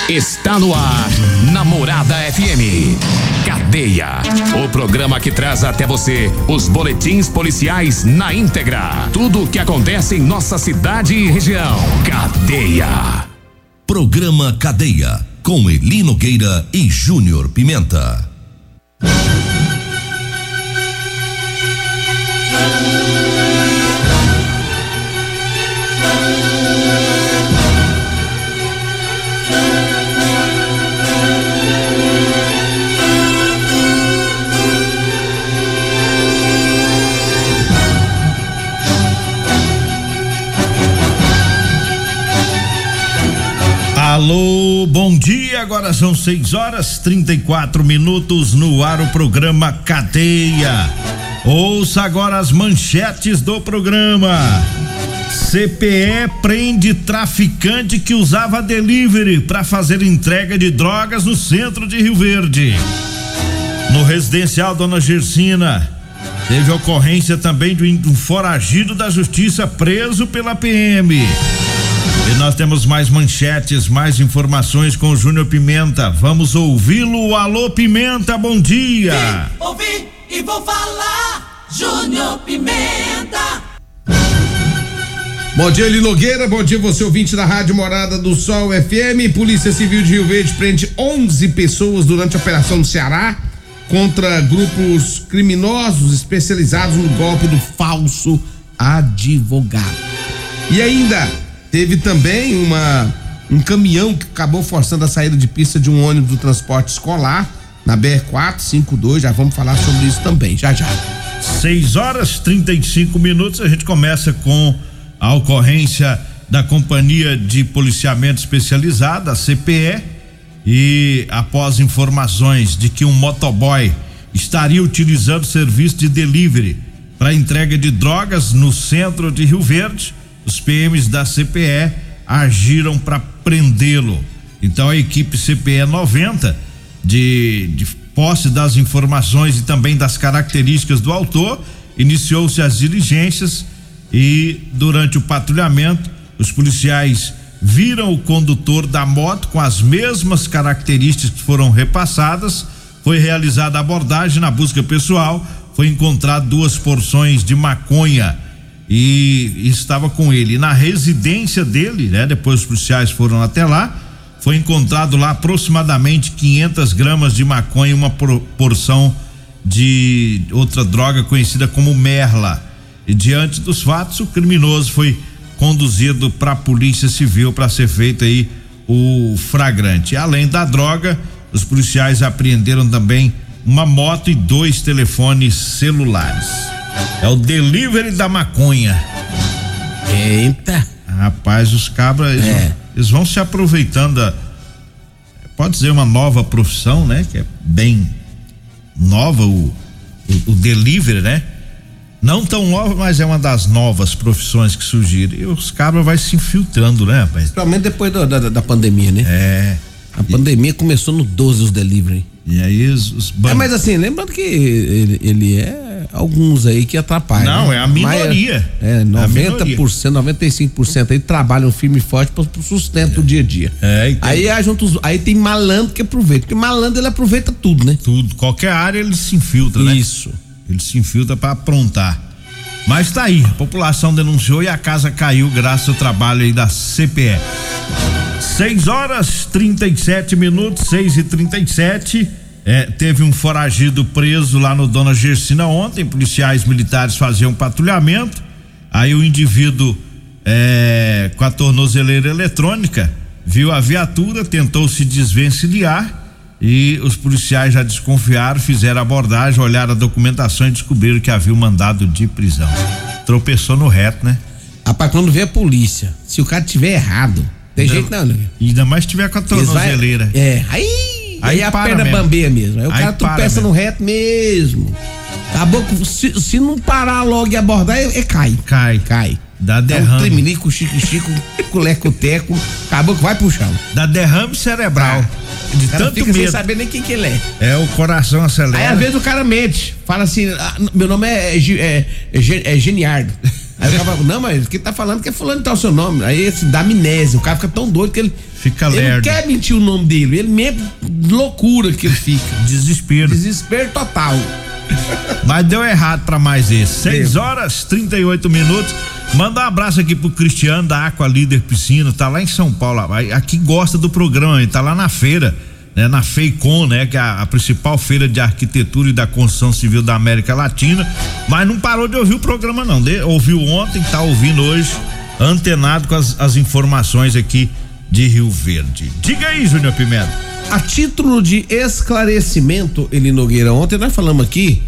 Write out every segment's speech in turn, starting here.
Está no ar, Namorada FM. Cadeia, o programa que traz até você os boletins policiais na íntegra. Tudo o que acontece em nossa cidade e região. Cadeia. Programa Cadeia, com Eli Nogueira e Júnior Pimenta. Alô, bom dia, agora são 6h34 no ar o programa Cadeia. Ouça agora as manchetes do programa. CPE prende traficante que usava delivery para fazer entrega de drogas no centro de Rio Verde. No residencial Dona Gersina, teve ocorrência também de um foragido da justiça preso pela PM. E nós temos mais manchetes, mais informações com o Júnior Pimenta. Vamos ouvi-lo. Alô, Pimenta, bom dia. Vim, ouvi e vou falar, Júnior Pimenta. Bom dia, Eli Nogueira, bom dia você ouvinte da Rádio Morada do Sol FM. Polícia Civil de Rio Verde prende 11 pessoas durante a operação no Ceará contra grupos criminosos especializados no golpe do falso advogado. E ainda teve também um caminhão que acabou forçando a saída de pista de um ônibus do transporte escolar na BR-452, já vamos falar sobre isso também, já. 6h35, a gente começa com a ocorrência da Companhia de Policiamento Especializada, a CPE, e após informações de que um motoboy estaria utilizando serviço de delivery para entrega de drogas no centro de Rio Verde, os PMs da CPE agiram para prendê-lo. Então a equipe CPE 90, de posse das informações e também das características do autor, iniciou-se as diligências e durante o patrulhamento os policiais viram o condutor da moto com as mesmas características que foram repassadas. Foi realizada a abordagem na busca pessoal, foi encontrado 2 porções de maconha e estava com ele na residência dele, né? Depois os policiais foram até lá, foi encontrado lá aproximadamente 500 gramas de maconha e uma porção de outra droga conhecida como merla. E diante dos fatos, o criminoso foi conduzido para a Polícia Civil para ser feito aí o flagrante. Além da droga, os policiais apreenderam também uma moto e 2 telefones celulares. É o delivery da maconha. Eita. Rapaz, os cabras, eles vão se aproveitando pode dizer uma nova profissão, né? Que é bem nova, o delivery, né? Não tão nova, mas é uma das novas profissões que surgiram. E os cabras vai se infiltrando, né, rapaz? Principalmente depois da pandemia, né? A pandemia começou no 12 os delivery. E aí os mas assim, lembrando que ele é alguns aí que atrapalham. Não, né? É a minoria. 90%, 95% aí trabalham firme e forte pro sustento do dia a dia. Aí tem malandro que aproveita, porque malandro ele aproveita tudo, né? Tudo, qualquer área ele se infiltra, né? Isso. Ele se infiltra pra aprontar. Mas tá aí, a população denunciou e a casa caiu graças ao trabalho aí da CPE. 6h37, 6h37. Teve um foragido preso lá no Dona Gersina ontem. Policiais militares faziam patrulhamento. Aí o indivíduo com a tornozeleira eletrônica viu a viatura, tentou se desvencilhar e os policiais já desconfiaram, fizeram a abordagem, olharam a documentação e descobriram que havia um mandado de prisão. Tropeçou no reto, né? Rapaz, quando vê a polícia, se o cara tiver errado, tem jeito não, né? Ainda mais se tiver com a tornozeleira. Aí a perna bambeia mesmo. Aí o cara tropeça no reto mesmo. Acabou que se não parar logo e abordar, cai. Dá derrame. Um tremelico, chico, culeco-teco, acabou que vai pro chão. Dá derrame cerebral. De tanto fica medo. Sem saber nem quem que ele é. O coração acelera. Aí às vezes o cara mente, fala assim, meu nome é Geniardo. Aí o cara fala, não, mas quem tá falando que é fulano, tá o seu nome. Aí assim, dá amnésia, o cara fica tão doido que ele Fica ele lerdo. não quer mentir o nome dele, ele mesmo, loucura que ele fica. Desespero. Desespero total. Mas deu errado pra mais esse. 6h38. Manda um abraço aqui pro Cristiano da Aqua Líder Piscina, tá lá em São Paulo, aqui gosta do programa, ele tá lá na feira, né, na FEICON, né, que é a principal feira de arquitetura e da construção civil da América Latina, mas não parou de ouvir o programa não, ouviu ontem, tá ouvindo hoje, antenado com as informações aqui de Rio Verde. Diga aí, Júnior Pimenta. A título de esclarecimento, Eli Nogueira, ontem nós falamos aqui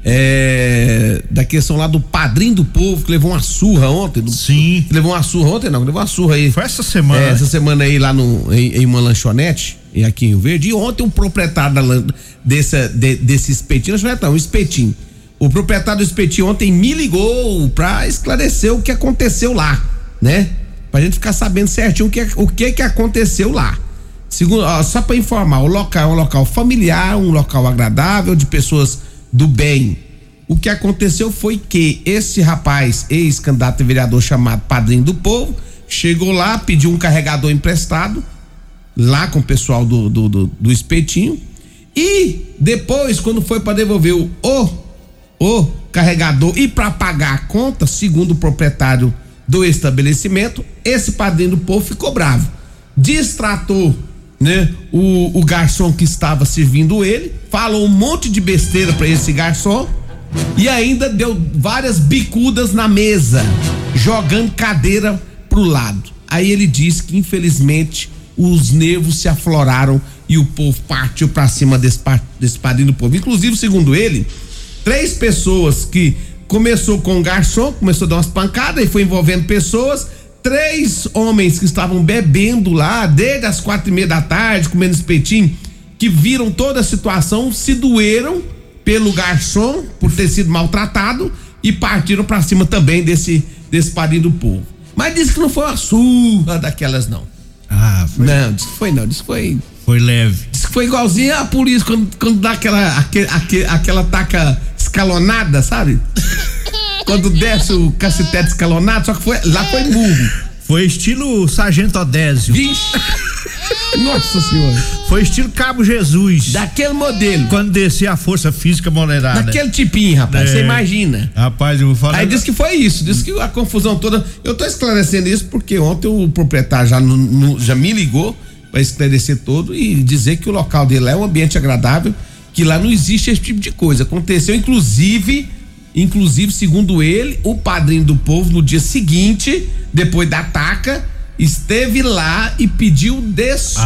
da questão lá do padrinho do povo que levou uma surra ontem. Sim. Levou uma surra aí. Foi essa semana. Essa semana aí lá em uma lanchonete, aqui em Rio Verde. E ontem um proprietário desse espetinho, um espetinho. O proprietário do espetinho ontem me ligou pra esclarecer o que aconteceu lá, né? Pra gente ficar sabendo certinho o que aconteceu lá. Segundo, só para informar, o local é um local familiar, um local agradável, de pessoas do bem. O que aconteceu foi que esse rapaz, ex-candidato a vereador chamado Padrinho do Povo, chegou lá, pediu um carregador emprestado, lá com o pessoal do espetinho, e depois, quando foi para devolver o carregador e para pagar a conta, segundo o proprietário do estabelecimento, esse Padrinho do Povo ficou bravo, distratou, né, o garçom que estava servindo ele, falou um monte de besteira para esse garçom e ainda deu várias bicudas na mesa, jogando cadeira pro lado. Aí ele disse que infelizmente os nervos se afloraram e o povo partiu para cima desse Padrinho do Povo. Inclusive, segundo ele, 3 pessoas que começou com o garçom, começou a dar umas pancadas e foi envolvendo pessoas. 3 homens que estavam bebendo lá desde as 4:30 da tarde, comendo espetinho, que viram toda a situação, se doeram pelo garçom por ter sido maltratado e partiram pra cima também desse Padrinho do Povo. Mas disse que não foi uma surra daquelas não. Foi. Não, disse que foi não, disse que foi. Foi leve. Disse que foi igualzinho a polícia quando dá aquela taca escalonada, sabe? Quando desce o cacetete escalonado, só que lá foi burro. Foi estilo Sargento Odésio. Vixe! Nossa senhora! Foi estilo Cabo Jesus. Daquele modelo. Quando descia a força física moderada. Daquele tipinho, rapaz, você imagina. Rapaz, eu vou falar. Aí disse que foi isso, disse que a confusão toda. Eu tô esclarecendo isso porque ontem o proprietário já me ligou pra esclarecer todo e dizer que o local dele é um ambiente agradável, que lá não existe esse tipo de coisa. Aconteceu, inclusive, segundo ele, o Padrinho do Povo, no dia seguinte, depois da taca, esteve lá e pediu desculpas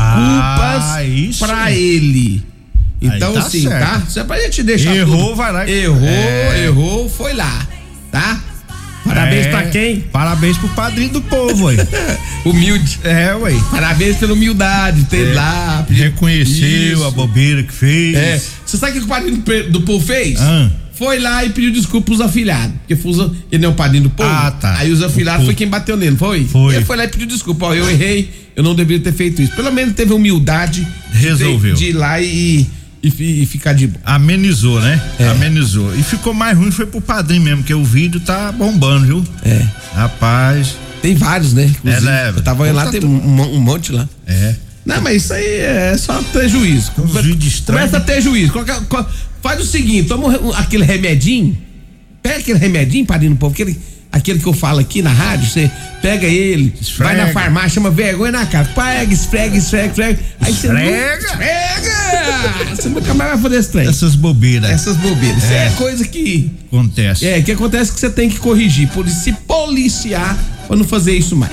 pra ele. Então, tá assim, certo. tá? Só pra gente deixar Errou, tudo. vai lá. Errou, foi lá, tá? Parabéns pra quem? Parabéns pro Padrinho do Povo, aí. Humilde. Ué. Parabéns pela humildade, teve lá. Reconheceu Isso. a bobeira que fez. Você sabe o que o Padrinho do Povo fez? Foi lá e pediu desculpa pros afilhados. Porque ele não é o Padrinho do Povo. Tá. Aí os afilhados foi quem bateu nele, não foi? Foi. Ele foi lá e pediu desculpa. Ó, eu errei, eu não deveria ter feito isso. Pelo menos teve humildade. Resolveu. De ir lá e ficar de boa. Amenizou, né? Amenizou. E ficou mais ruim, foi pro Padrinho mesmo, porque o vídeo tá bombando, viu? Rapaz. Tem vários, né? Inclusive, eu tava olhando lá, tem um monte lá. Não, mas isso aí é só ter juízo. Começa a ter juízo. Faz o seguinte, toma aquele remedinho. Pega aquele remedinho, Padrinho do Povo, aquele que eu falo aqui na rádio, você pega ele, vai na farmácia, chama vergonha na cara, pega, esfrega. Aí você nunca mais vai fazer esse trem. Essas bobeiras. Isso é coisa que acontece. Que acontece que você tem que corrigir, se policiar pra não fazer isso mais.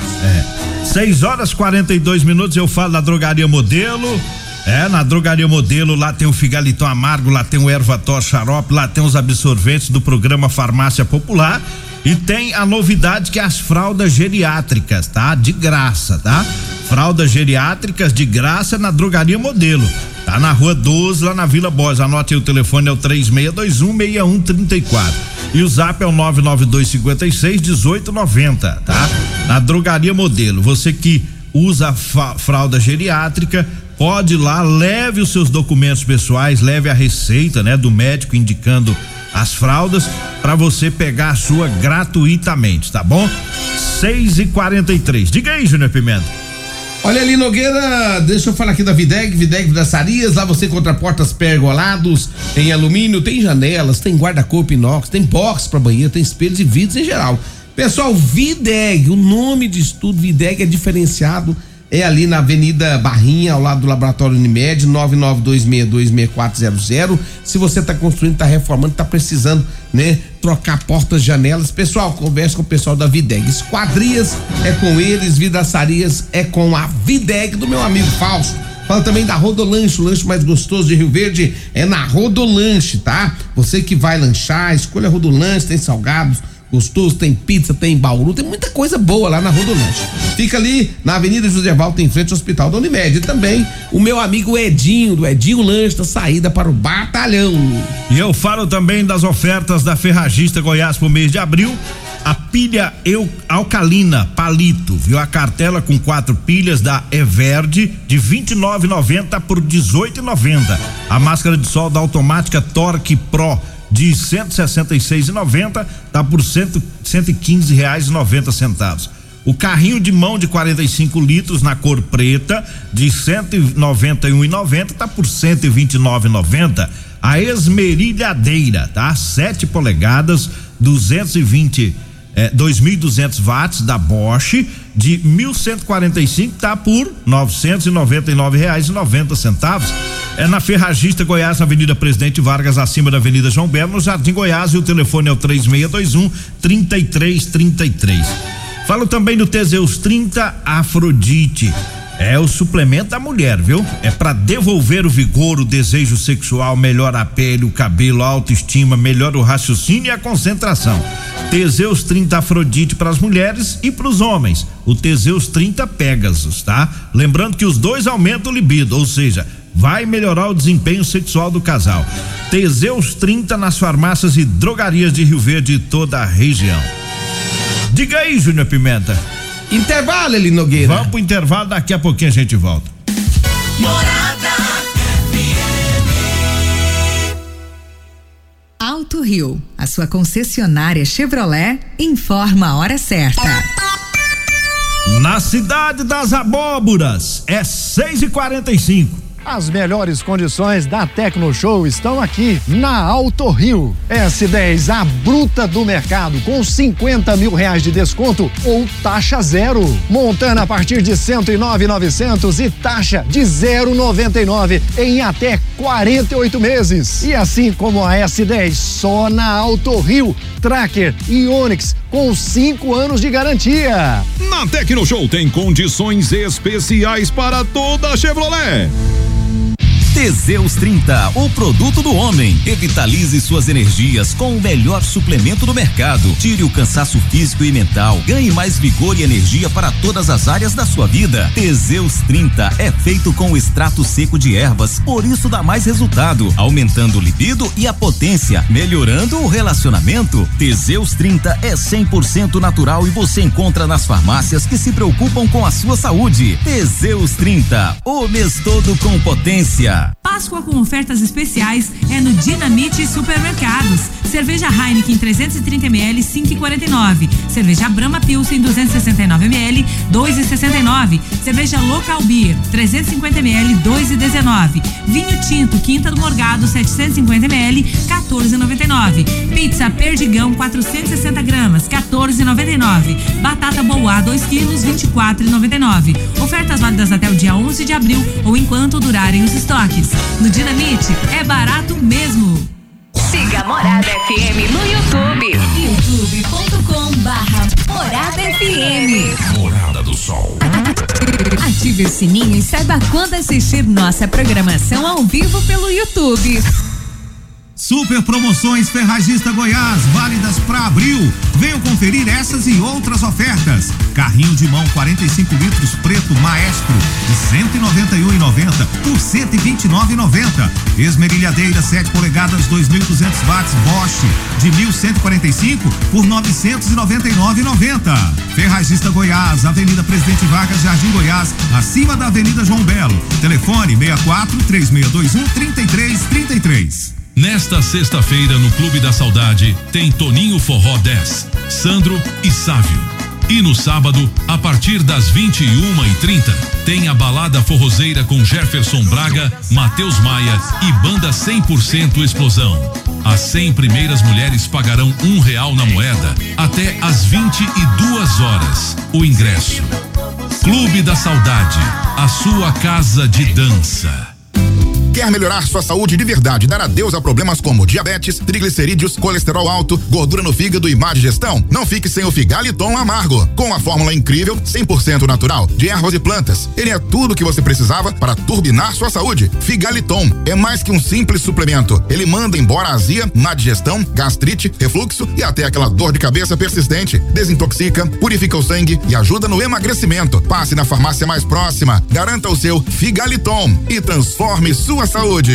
6h42, eu falo da Drogaria Modelo. Na Drogaria Modelo, lá tem o Figaliton Amargo, lá tem o Ervator Xarope, lá tem os absorventes do programa Farmácia Popular e tem a novidade que é as fraldas geriátricas, tá? De graça, tá? Fraldas geriátricas de graça na Drogaria Modelo. Tá na Rua 12, lá na Vila Borges. Anote aí, o telefone é o 3621-6134. E o zap é o 99256-1890, tá? Na Drogaria Modelo. Você que usa fralda geriátrica, pode ir lá, leve os seus documentos pessoais, leve a receita, né, do médico indicando as fraldas para você pegar a sua gratuitamente, tá bom? 6h43. Diga aí, Júnior Pimenta. Olha ali, Nogueira, deixa eu falar aqui da Videg Vidraçarias, lá você encontra portas pergolados em alumínio, tem janelas, tem guarda-corpo inox, tem box para banheiro, tem espelhos e vidros em geral. Pessoal, Videg, o nome de estudo Videg é diferenciado, é ali na Avenida Barrinha, ao lado do Laboratório Unimed, 992626400. Se você tá construindo, tá reformando, tá precisando, né, trocar portas, janelas, pessoal, converse com o pessoal da Videg. Esquadrias é com eles, vidraçarias é com a Videg do meu amigo Fausto. Fala também da Rodolanche, o lanche mais gostoso de Rio Verde é na Rodolanche, tá? Você que vai lanchar, escolha Rodolanche, tem salgados gostoso, tem pizza, tem bauru, tem muita coisa boa lá na Rodolanche. Fica ali na Avenida José Valter, em frente ao Hospital da Unimed. E também o meu amigo Edinho, do Edinho Lanche, da saída para o Batalhão. E eu falo também das ofertas da Ferragista Goiás pro mês de abril. A pilha alcalina Palito, viu? A cartela com 4 pilhas da Everde de R$29,90 por R$18,90. A máscara de solda automática Torque Pro de R$166,90 tá por R$115,90. O carrinho de mão de 45 litros na cor preta de R$191,90 tá por R$129,90. A esmerilhadeira, tá? 7 polegadas, 2.200 watts da Bosch de 1.145 tá por R$999,90. É na Ferragista Goiás, na Avenida Presidente Vargas, acima da Avenida João Belo, no Jardim Goiás, e o telefone é o 3621-3333. Falo também do Teseus 30 Afrodite. É o suplemento da mulher, viu? É para devolver o vigor, o desejo sexual, melhora a pele, o cabelo, a autoestima, melhora o raciocínio e a concentração. Teseus 30 Afrodite para as mulheres e para os homens. O Teseus 30 Pegasus, tá? Lembrando que os dois aumentam o libido, ou seja, vai melhorar o desempenho sexual do casal. Teseus 30 nas farmácias e drogarias de Rio Verde e toda a região. Diga aí, Júnior Pimenta. Intervalo, Eli Nogueira. Vamos pro intervalo, daqui a pouquinho a gente volta. Morada FM. Alto Rio, a sua concessionária Chevrolet, informa a hora certa. Na cidade das abóboras, é 6h45. As melhores condições da Tecno Show estão aqui na Alto Rio. S10, a bruta do mercado, com R$50 mil de desconto ou taxa zero. Montana a partir de R$109.900 e taxa de 0,99 em até 48 meses. E assim como a S10, só na Alto Rio. Tracker e Onix com 5 anos de garantia. Na Tecno Show tem condições especiais para toda a Chevrolet. Teseus 30, o produto do homem. Revitalize suas energias com o melhor suplemento do mercado. Tire o cansaço físico e mental. Ganhe mais vigor e energia para todas as áreas da sua vida. Teseus 30 é feito com extrato seco de ervas, por isso dá mais resultado, aumentando o libido e a potência, melhorando o relacionamento. Teseus 30 é 100% natural e você encontra nas farmácias que se preocupam com a sua saúde. Teseus 30, o mês todo com potência. Páscoa com ofertas especiais é no Dinamite Supermercados. Cerveja Heineken 330ml 5,49. Cerveja Brahma Pilsen 269ml 2,69. Cerveja Local Beer 350ml 2,19. Vinho Tinto Quinta do Morgado 750ml 14,99. Pizza Perdigão 460 gramas 14,99. Batata Boa 2 quilos 24,99. Ofertas válidas até o dia 11 de abril ou enquanto durarem os estoques. No Dinamite é barato mesmo. Siga a Morada FM no YouTube. youtube.com/Morada FM. Morada do Sol. Ative o sininho e saiba quando assistir nossa programação ao vivo pelo YouTube. Super promoções Ferragista Goiás, válidas para abril. Venham conferir essas e outras ofertas. Carrinho de mão 45 litros preto Maestro de R$191,90 por R$129,90. Esmerilhadeira 7 polegadas 2.200 watts Bosch de 1.145 por R$999,90. Ferragista Goiás, Avenida Presidente Vargas, Jardim Goiás, acima da Avenida João Belo. Telefone 64-3621-3333. Nesta sexta-feira, no Clube da Saudade, tem Toninho Forró 10, Sandro e Sávio. E no sábado, a partir das 21h30, tem a balada forrozeira com Jefferson Braga, Matheus Maia e banda 100% Explosão. As 100 primeiras mulheres pagarão R$1 na moeda até às 22h. O ingresso. Clube da Saudade, a sua casa de dança. Quer melhorar sua saúde de verdade, dar adeus a problemas como diabetes, triglicerídeos, colesterol alto, gordura no fígado e má digestão? Não fique sem o Figaliton Amargo. Com a fórmula incrível, 100% natural, de ervas e plantas. Ele é tudo o que você precisava para turbinar sua saúde. Figaliton é mais que um simples suplemento. Ele manda embora a azia, má digestão, gastrite, refluxo e até aquela dor de cabeça persistente. Desintoxica, purifica o sangue e ajuda no emagrecimento. Passe na farmácia mais próxima, garanta o seu Figaliton e transforme sua saúde.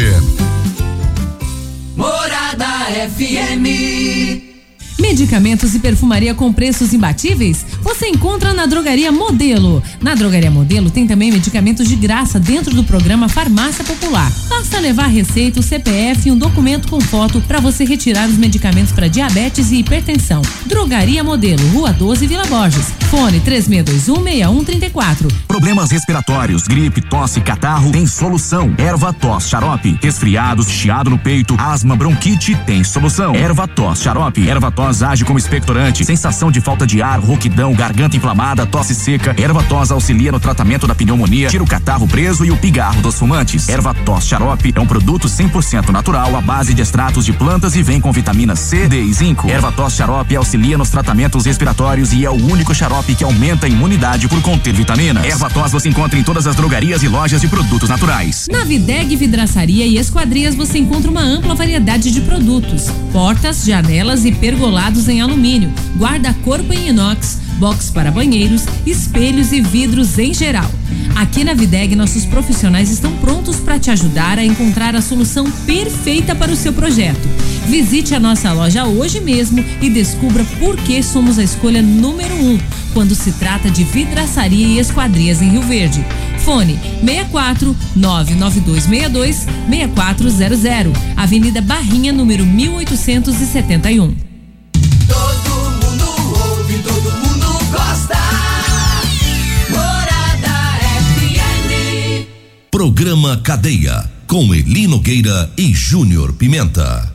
Morada FM. Medicamentos e perfumaria com preços imbatíveis? Você encontra na Drogaria Modelo. Na Drogaria Modelo tem também medicamentos de graça dentro do programa Farmácia Popular. Basta levar receita, o CPF e um documento com foto para você retirar os medicamentos para diabetes e hipertensão. Drogaria Modelo, Rua 12, Vila Borges. Fone 3621-6134. Problemas respiratórios, gripe, tosse, catarro, tem solução. Erva-tos Xarope. Resfriados, chiado no peito, asma, bronquite, tem solução. Erva-tos Xarope. Erva-tos age como expectorante, sensação de falta de ar, rouquidão, garganta inflamada, tosse seca. Erva-tos auxilia no tratamento da pneumonia, tira o catarro preso e o pigarro dos fumantes. Erva-tos Xarope é um produto 100% natural à base de extratos de plantas e vem com vitamina C, D e zinco. Erva-tos Xarope auxilia nos tratamentos respiratórios e é o único xarope que aumenta a imunidade por conter vitaminas. Erva-tos você encontra em todas as drogarias e lojas de produtos naturais. Na Videg Vidraçaria e Esquadrias você encontra uma ampla variedade de produtos: portas, janelas e pergolados em alumínio, guarda-corpo em inox, box para banheiros, espelhos e vidros em geral. Aqui na Videg, nossos profissionais estão prontos para te ajudar a encontrar a solução perfeita para o seu projeto. Visite a nossa loja hoje mesmo e descubra por que somos a escolha número 1 quando se trata de vidraçaria e esquadrias em Rio Verde. Fone 64 99262 6400, Avenida Barrinha, número 1871. Todo mundo ouve, todo mundo gosta. Morada FM. Programa Cadeia, com Eli Nogueira e Júnior Pimenta.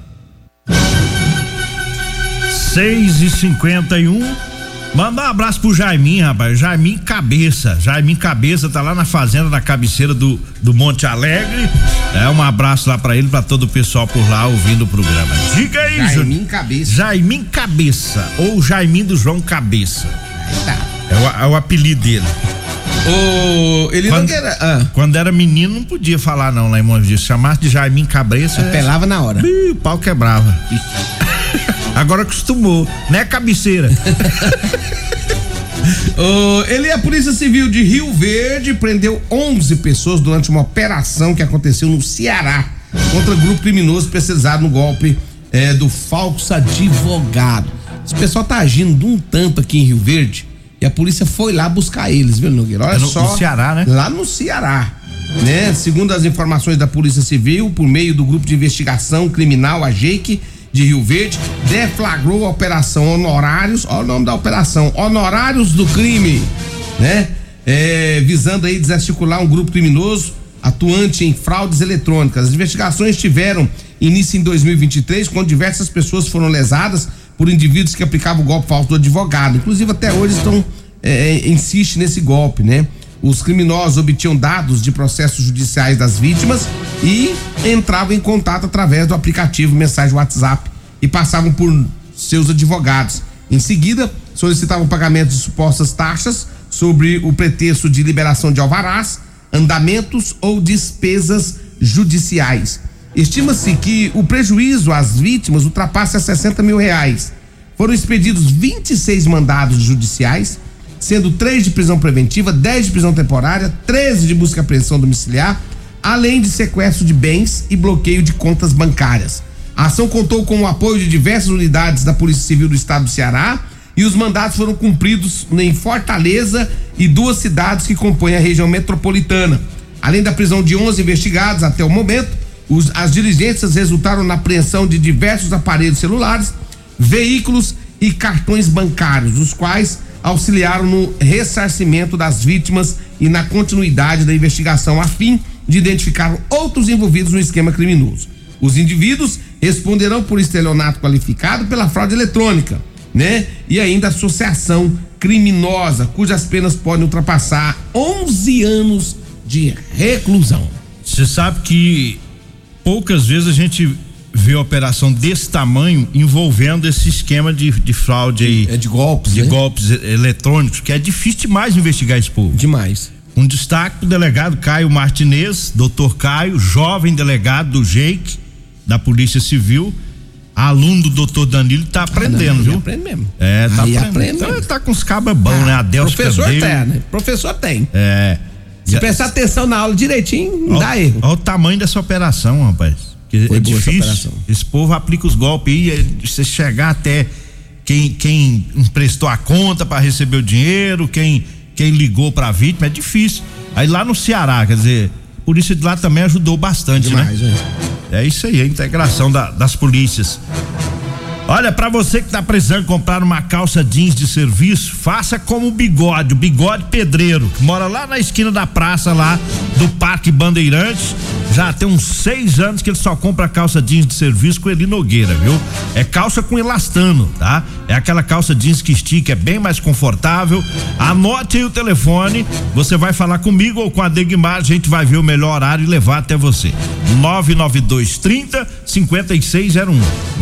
6h51. Manda um abraço pro Jaiminho, rapaz. Jaiminho Cabeça. Jaiminho Cabeça tá lá na fazenda da cabeceira do Monte Alegre. Um abraço lá pra ele, pra todo o pessoal por lá ouvindo o programa. Diga aí, Jaiminho Cabeça. Jaiminho Cabeça, ou Jaiminho do João Cabeça. É o apelido dele. Ele quando, não era. Quando era menino, não podia falar não lá em Monte. Chamasse de Jaiminho Cabeça. Apelava na hora. O pau quebrava. Agora acostumou, né, cabeceira? Ele é a Polícia Civil de Rio Verde, prendeu 11 pessoas durante uma operação que aconteceu no Ceará contra grupo criminoso especializado no golpe do falso advogado. Esse pessoal tá agindo de um tanto aqui em Rio Verde e a polícia foi lá buscar eles, viu, Nogueira? Olha só. No Ceará, né? Lá no Ceará, né? Segundo as informações da Polícia Civil, por meio do grupo de investigação criminal, a JEIC, de Rio Verde, deflagrou a operação Honorários, olha o nome da operação, Honorários do Crime, né? Visando aí desarticular um grupo criminoso atuante em fraudes eletrônicas. As investigações tiveram início em 2023, quando diversas pessoas foram lesadas por indivíduos que aplicavam o golpe falso do advogado. Inclusive até hoje insiste nesse golpe, né? Os criminosos obtinham dados de processos judiciais das vítimas e entravam em contato através do aplicativo mensagem WhatsApp e passavam por seus advogados. Em seguida, solicitavam pagamento de supostas taxas sobre o pretexto de liberação de alvarás, andamentos ou despesas judiciais. Estima-se que o prejuízo às vítimas ultrapasse a R$60 mil. Foram expedidos 26 mandados judiciais, sendo 3 de prisão preventiva, 10 de prisão temporária, 13 de busca e apreensão domiciliar, além de sequestro de bens e bloqueio de contas bancárias. A ação contou com o apoio de diversas unidades da Polícia Civil do Estado do Ceará e os mandados foram cumpridos em Fortaleza e 2 cidades que compõem a região metropolitana. Além da prisão de 11 investigados até o momento, as diligências resultaram na apreensão de diversos aparelhos celulares, veículos e cartões bancários, os quais auxiliaram no ressarcimento das vítimas e na continuidade da investigação a fim de identificar outros envolvidos no esquema criminoso. Os indivíduos responderão por estelionato qualificado pela fraude eletrônica, né? E ainda associação criminosa, cujas penas podem ultrapassar 11 anos de reclusão. Você sabe que poucas vezes a gente vê operação desse tamanho envolvendo esse esquema de fraude aí. De golpes, de né? golpes eletrônicos, que é difícil demais investigar esse povo. Demais. Um destaque pro delegado Caio Martinez, doutor Caio, jovem delegado do JEIC, da Polícia Civil, aluno do doutor Danilo, tá aprendendo, viu? Aprende mesmo. Tá Aí aprendendo. Então, ele tá com os cabas bons, né? Adelso Professor Cabelo. tem, né? Professor tem. Se prestar atenção na aula direitinho, não dá erro. Olha o tamanho dessa operação, rapaz. Foi é boa essa difícil. operação. Esse povo aplica os golpes aí, você chegar até quem emprestou a conta para receber o dinheiro, quem ligou para a vítima, é difícil. Aí lá no Ceará, quer dizer, a polícia de lá também ajudou bastante, demais, né? É isso aí, a integração das polícias. Olha, pra você que tá precisando comprar uma calça jeans de serviço, faça como o Bigode Pedreiro, que mora lá na esquina da praça lá do Parque Bandeirantes. Já tem uns 6 anos que ele só compra calça jeans de serviço com Eli Nogueira, viu? É calça com elastano, tá? É aquela calça jeans que estica, é bem mais confortável. Anote aí o telefone, você vai falar comigo ou com a Degmar, a gente vai ver o melhor horário e levar até você. 99230-5601.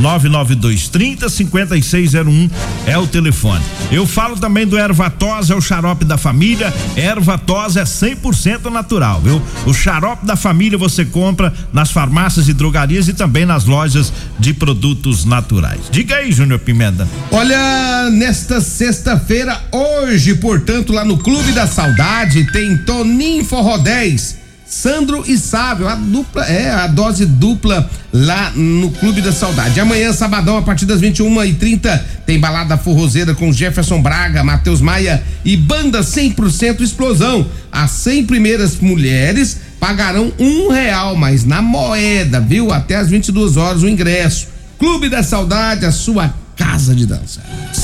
99230-5601 é o telefone. Eu falo também do Ervatos, é o xarope da família. Ervatos é 100% natural, viu? O xarope da família você compra nas farmácias e drogarias e também nas lojas de produtos naturais. Diga aí, Júnior Pimenta. Olha, nesta sexta-feira, hoje, portanto, lá no Clube da Saudade, tem Toninho Forró 10, Sandro e Sávio, a dose dupla lá no Clube da Saudade. Amanhã, sabadão, a partir das 21h30, tem balada forrozeira com Jefferson Braga, Matheus Maia e banda 100% Explosão. As 100 primeiras mulheres pagarão R$1, mas na moeda, viu? Até as 22 horas o ingresso. Clube da Saudade, a sua casa de dança.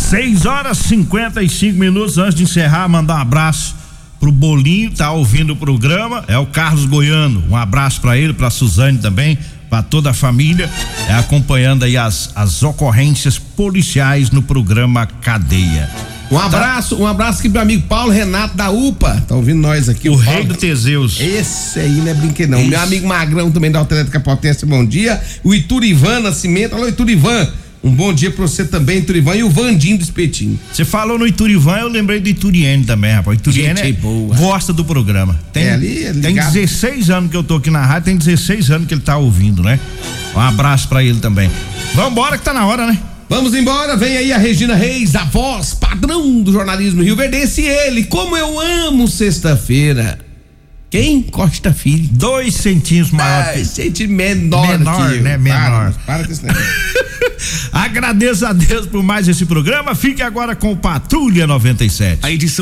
6h55 antes de encerrar, mandar um abraço pro Bolinho, tá ouvindo o programa, é o Carlos Goiano, um abraço pra ele, pra Suzane também, pra toda a família, acompanhando aí as ocorrências policiais no programa Cadeia. Um abraço aqui pro meu amigo Paulo Renato da UPA, tá ouvindo nós aqui. O rei do Teseus. Esse aí não é brinquedo não. Meu amigo Magrão também da Autoelétrica Potência, bom dia. O Iturivan Nascimento, alô Iturivan. Um bom dia pra você também, Iturivan, e o Vandinho do Espetinho. Você falou no Iturivan, eu lembrei do Ituriene também, rapaz. O Ituriene gosta do programa. Tem 16 anos que eu tô aqui na rádio, tem 16 anos que ele tá ouvindo, né? Um abraço pra ele também. Vambora que tá na hora, né? Vamos embora, vem aí a Regina Reis, a voz padrão do jornalismo rio-verdense, e ele, como eu amo sexta-feira. Quem? Costa Filho. 2 centímetros maior. 2 centímetros menor, né? Menor. Para com isso, né? Agradeço a Deus por mais esse programa. Fique agora com Patrulha 97. A edição